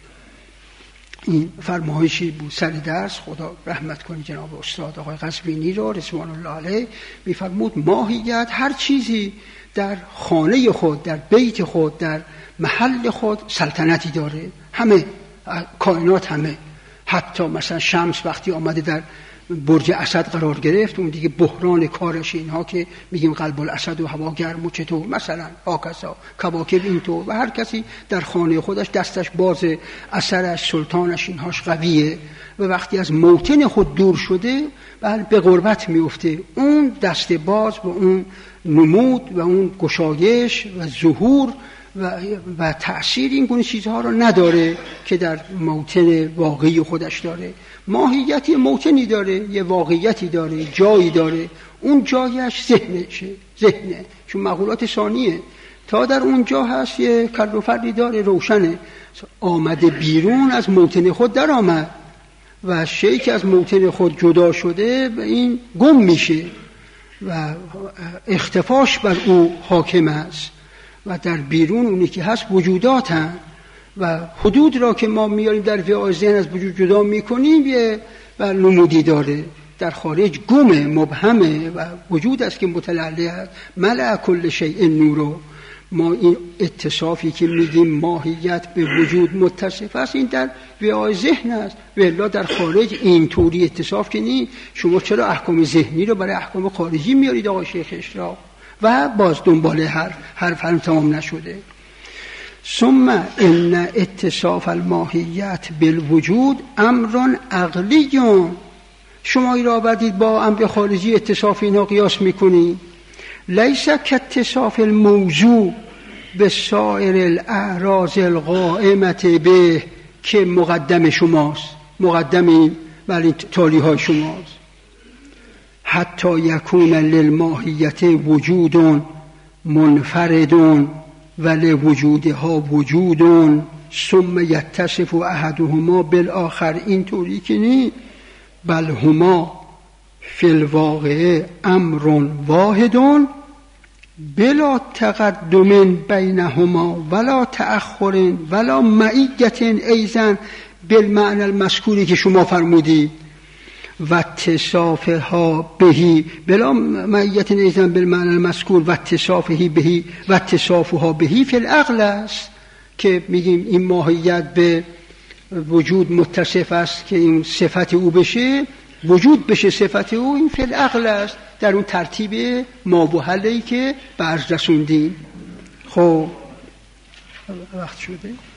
این فرمایشی بود سر درس، خدا رحمت کنی جناب استاد آقای قزوینی رو رضوان الله علیه، میفرمود ماهیت هر چیزی در خانه خود، در بیت خود، در محل خود سلطنتی داره. همه کائنات، همه، حتی مثلا شمس وقتی آمده در برج اسد قرار گرفت، اون دیگه بحران کارش اینها که میگیم قلب الاسد و هوا گرم و چطور، مثلا آکسا کواکب اینطور، و هر کسی در خانه خودش دستش بازه، اثرش سلطانش اینهاش قویه و وقتی از موطن خود دور شده بله به غربت میفته. اون دست باز و اون نمود و اون گشایش و ظهور و, و تأثیر این گونه چیزها رو نداره که در موطن واقعی خودش داره. ماهیتی موطنی داره، یه واقعیتی داره، جایی داره، اون جایش ذهنشه، ذهنه، چون معقولات ثانیه. تا در اون جا هست یه کر و فردی داره، روشنه، آمده بیرون از موطن خود در آمد و شیء که از موطن خود جدا شده و این گم میشه و اختفاش بر او حاکم است و در بیرون اونی که هست وجودات هم و حدود را که ما میاریم در وعای ذهن از وجود جدا میکنیم یه و نمودی داره. در خارج گمه، مبهمه و وجود است که متلعلع است. ملأ کل شیء نورو. ما این اتصافی که میگیم ماهیت به وجود متصف است، این در وعای ذهن است، ولی در خارج این طوری اتصاف که نیست. شما چرا احکام ذهنی رو برای احکام خارجی میارید آقای شیخ اشراق؟ و باز دنباله حرف حرف هم تمام نشده. ثم ان اتصاف الماهیت بالوجود امر عقلی. شما ای را آوردید با امر خارجی اتصاف اینا قیاس میکنی. لیس کاتصاف الموضوع به سایر الاعراض القائمت به که مقدم شماست، مقدم این ولی تالی های شماست. حتی یکون للماهیت وجود منفرد ولوجودها وجود ثم یتصف احدهما بالآخر. این طوری که نی، بل هما فی الواقع امر واحد بلا تقدم بینهما ولا تأخر ولا معیت ایضا بالمعنی المذکوری که شما فرمودید و اتصافها بهی بلا معیت ایضا بالمعنی المذکور و اتصافه بهی و اتصافها بهی فی العقل است که میگیم این ماهیت به وجود متصف است که این صفت او بشه، وجود بشه صفت او، این فی العقل است در اون ترتیب ما و حلی که برز رسوندیم. خب وقت شده.